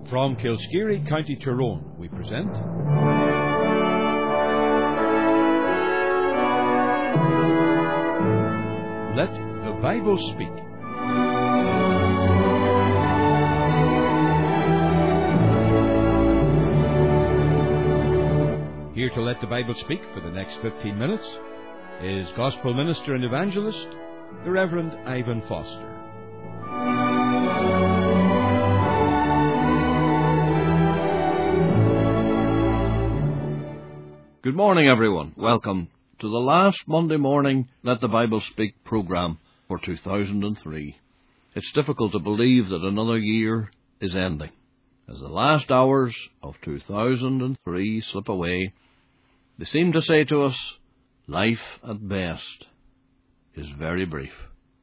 From Kilskeary, County Tyrone, we present Let the Bible Speak. Here to let the Bible speak for the next 15 minutes is Gospel Minister and Evangelist, the Reverend Ivan Foster. Good morning, everyone. Welcome to the last Monday morning Let the Bible Speak programme for 2003. It's difficult to believe that another year is ending. As the last hours of 2003 slip away, they seem to say to us, life at best is very brief.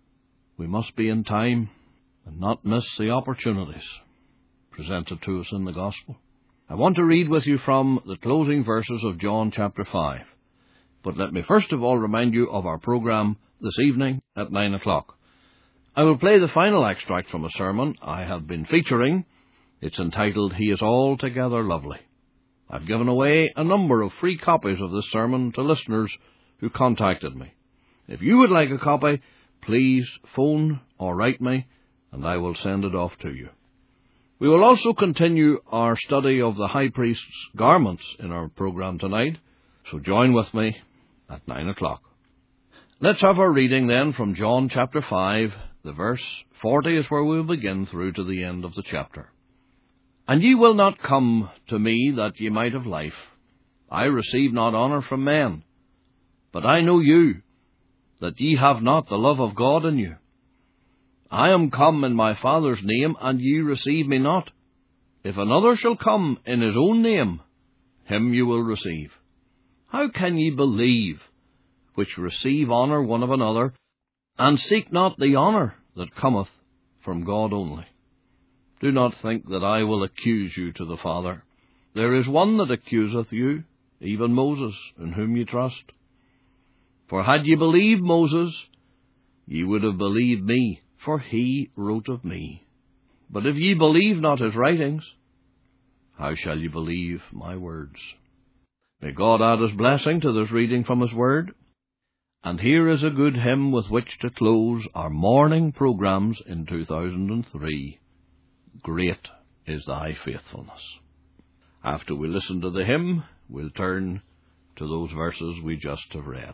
We must be in time and not miss the opportunities presented to us in the Gospel. I want to read with you from the closing verses of John chapter 5. But let me first of all remind you of our programme this evening at 9 o'clock. I will play the final extract from a sermon I have been featuring. It's entitled, He is Altogether Lovely. I've given away a number of free copies of this sermon to listeners who contacted me. If you would like a copy, please phone or write me, and I will send it off to you. We will also continue our study of the high priest's garments in our programme tonight, so join with me at 9 o'clock. Let's have our reading then from John chapter 5. The verse 40 is where we will begin through to the end of the chapter. And ye will not come to me that ye might have life. I receive not honour from men, but I know you, that ye have not the love of God in you. I am come in my Father's name, and ye receive me not. If another shall come in his own name, him you will receive. How can ye believe, which receive honour one of another, and seek not the honour that cometh from God only? Do not think that I will accuse you to the Father. There is one that accuseth you, even Moses, in whom ye trust. For had ye believed Moses, ye would have believed me, for he wrote of me. But if ye believe not his writings, how shall ye believe my words? May God add his blessing to this reading from his word. And here is a good hymn with which to close our morning programmes in 2003. Great is thy faithfulness. After we listen to the hymn, we'll turn to those verses we just have read.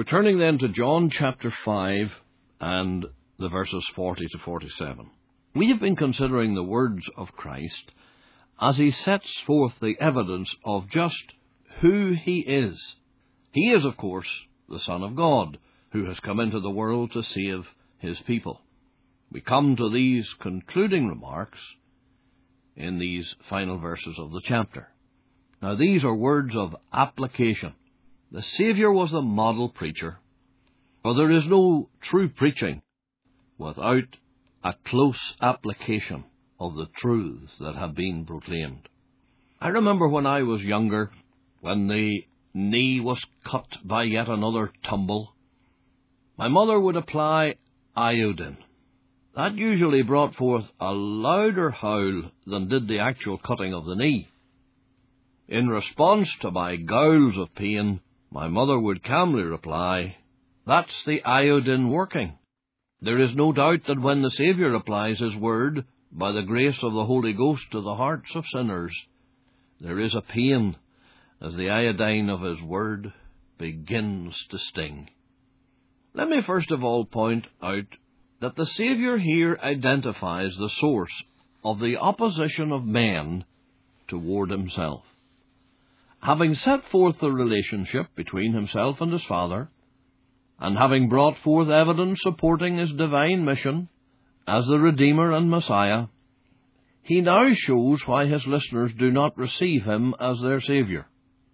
We're turning then to John chapter 5 and the verses 40 to 47. We have been considering the words of Christ as he sets forth the evidence of just who he is. He is, of course, the Son of God, who has come into the world to save his people. We come to these concluding remarks in these final verses of the chapter. Now, these are words of application. The Saviour was the model preacher, for there is no true preaching without a close application of the truths that have been proclaimed. I remember when I was younger, when the knee was cut by yet another tumble, my mother would apply iodine. That usually brought forth a louder howl than did the actual cutting of the knee. In response to my growls of pain, my mother would calmly reply, "That's the iodine working." There is no doubt that when the Saviour applies his word, by the grace of the Holy Ghost, to the hearts of sinners, there is a pain as the iodine of his word begins to sting. Let me first of all point out that the Saviour here identifies the source of the opposition of men toward himself. Having set forth the relationship between himself and his Father, and having brought forth evidence supporting his divine mission as the Redeemer and Messiah, he now shows why his listeners do not receive him as their Saviour.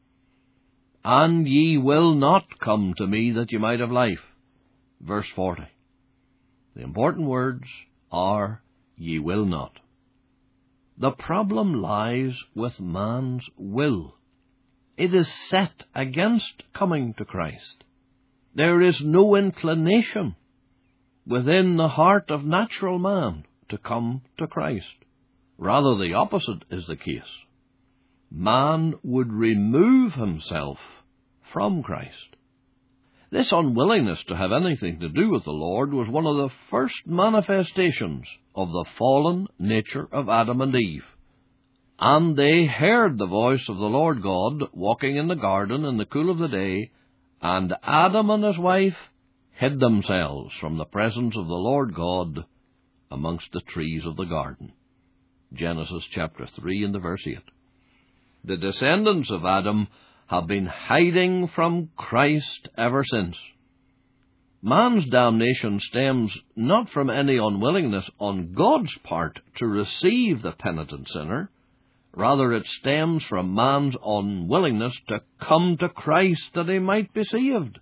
"And ye will not come to me that ye might have life." Verse 40. The important words are, "ye will not." The problem lies with man's will. It is set against coming to Christ. There is no inclination within the heart of natural man to come to Christ. Rather, the opposite is the case. Man would remove himself from Christ. This unwillingness to have anything to do with the Lord was one of the first manifestations of the fallen nature of Adam and Eve. "And they heard the voice of the Lord God walking in the garden in the cool of the day, and Adam and his wife hid themselves from the presence of the Lord God amongst the trees of the garden." Genesis chapter 3 and the verse 8. The descendants of Adam have been hiding from Christ ever since. Man's damnation stems not from any unwillingness on God's part to receive the penitent sinner. Rather, it stems from man's unwillingness to come to Christ that he might be saved.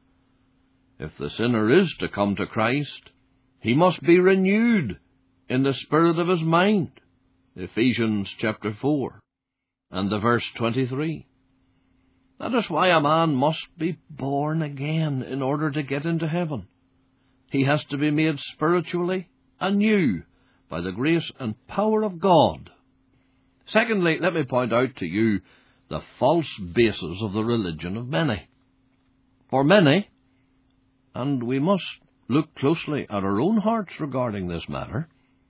If the sinner is to come to Christ, he must be renewed in the spirit of his mind. Ephesians chapter 4 and the verse 23. That is why a man must be born again in order to get into heaven. He has to be made spiritually anew by the grace and power of God. Secondly, let me point out to you the false basis of the religion of many. For many, and we must look closely at our own hearts regarding this matter,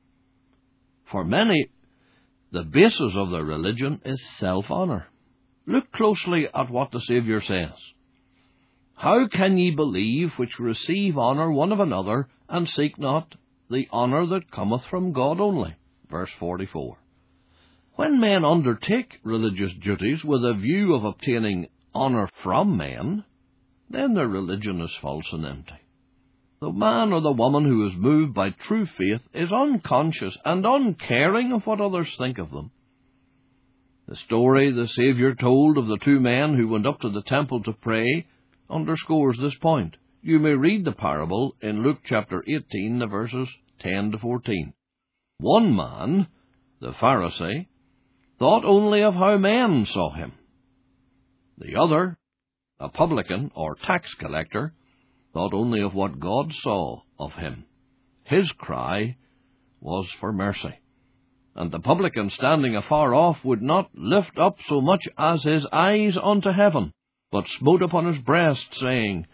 for many, the basis of their religion is self-honour. Look closely at what the Saviour says. "How can ye believe which receive honour one of another, and seek not the honour that cometh from God only?" Verse 44. When men undertake religious duties with a view of obtaining honour from men, then their religion is false and empty. The man or the woman who is moved by true faith is unconscious and uncaring of what others think of them. The story the Saviour told of the two men who went up to the temple to pray underscores this point. You may read the parable in Luke chapter 18, the verses 10 to 14. One man, the Pharisee, thought only of how men saw him. The other, a publican or tax collector, thought only of what God saw of him. His cry was for mercy. And the publican standing afar off would not lift up so much as his eyes unto heaven, but smote upon his breast, saying,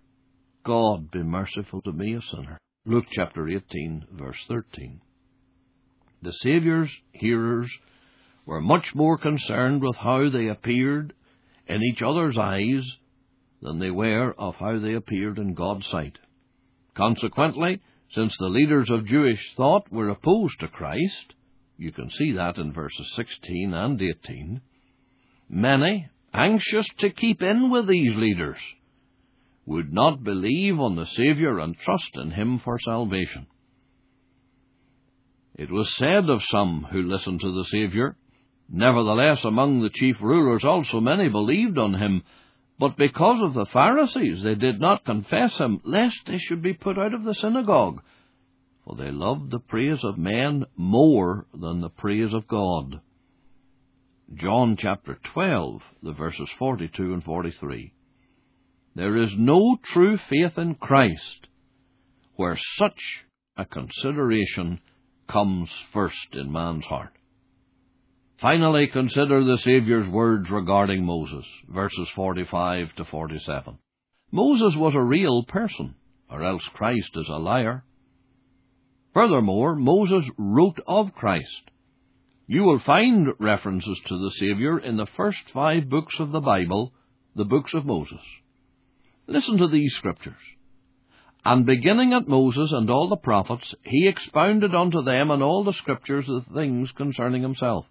God be merciful to me, a sinner. Luke chapter 18, verse 13. The Saviour's hearers were much more concerned with how they appeared in each other's eyes than they were of how they appeared in God's sight. Consequently, since the leaders of Jewish thought were opposed to Christ, you can see that in verses 16 and 18, many, anxious to keep in with these leaders, would not believe on the Saviour and trust in Him for salvation. It was said of some who listened to the Saviour, "Nevertheless, among the chief rulers also many believed on Him, but because of the Pharisees they did not confess Him, lest they should be put out of the synagogue, for they loved the praise of men more than the praise of God." John chapter 12, the verses 42 and 43. There is no true faith in Christ where such a consideration comes first in man's heart. Finally, consider the Saviour's words regarding Moses, verses 45 to 47. Moses was a real person, or else Christ is a liar. Furthermore, Moses wrote of Christ. You will find references to the Saviour in the first 5 books of the Bible, the books of Moses. Listen to these scriptures. And beginning at Moses and all the prophets, he expounded unto them in all the scriptures the things concerning himself.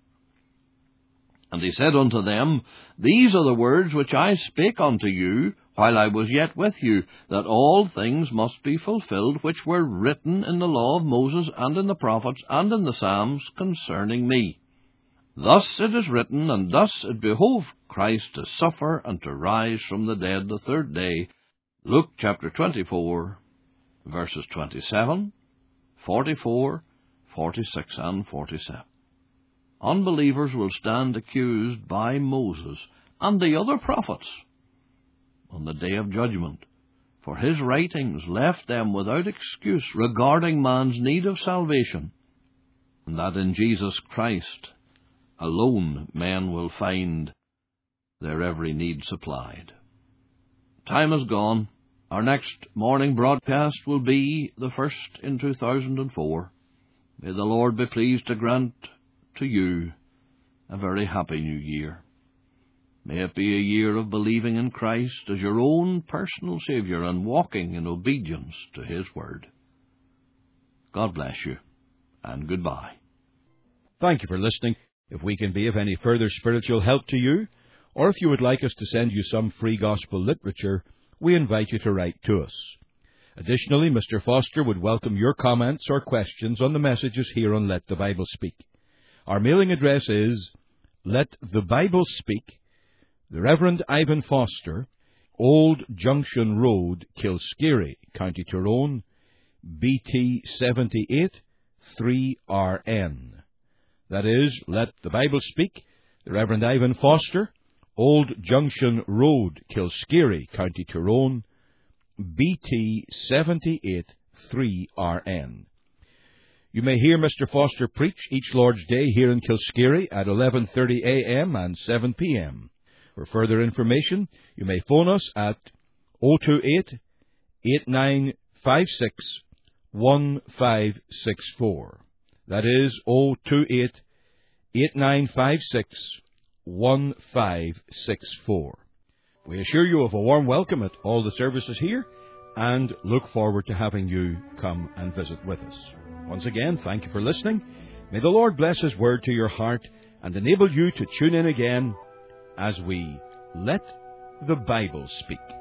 And he said unto them, These are the words which I spake unto you while I was yet with you, that all things must be fulfilled which were written in the law of Moses and in the prophets and in the Psalms concerning me. Thus it is written, and thus it behoved Christ to suffer and to rise from the dead the third day. Luke chapter 24, verses 27, 44, 46, and 47. Unbelievers will stand accused by Moses and the other prophets on the day of judgment, for his writings left them without excuse regarding man's need of salvation, and that in Jesus Christ alone men will find their every need supplied. Time is gone. Our next morning broadcast will be the first in 2004. May the Lord be pleased to grant to you a very happy new year. May it be a year of believing in Christ as your own personal Saviour and walking in obedience to His Word. God bless you, and goodbye. Thank you for listening. If we can be of any further spiritual help to you, or if you would like us to send you some free gospel literature, we invite you to write to us. Additionally, Mr. Foster would welcome your comments or questions on the messages here on Let the Bible Speak. Our mailing address is Let the Bible Speak, the Reverend Ivan Foster, Old Junction Road, Kilskeary, County Tyrone, BT 78 3RN. That is, Let the Bible Speak, the Reverend Ivan Foster, Old Junction Road, Kilskeary, County Tyrone, BT 78 3RN. You may hear Mr. Foster preach each Lord's Day here in Kilskeary at 11:30 a.m. and 7 p.m. For further information, you may phone us at 028-8956-1564. That is 028-8956-1564. We assure you of a warm welcome at all the services here and look forward to having you come and visit with us. Once again, thank you for listening. May the Lord bless His Word to your heart and enable you to tune in again as we Let the Bible Speak.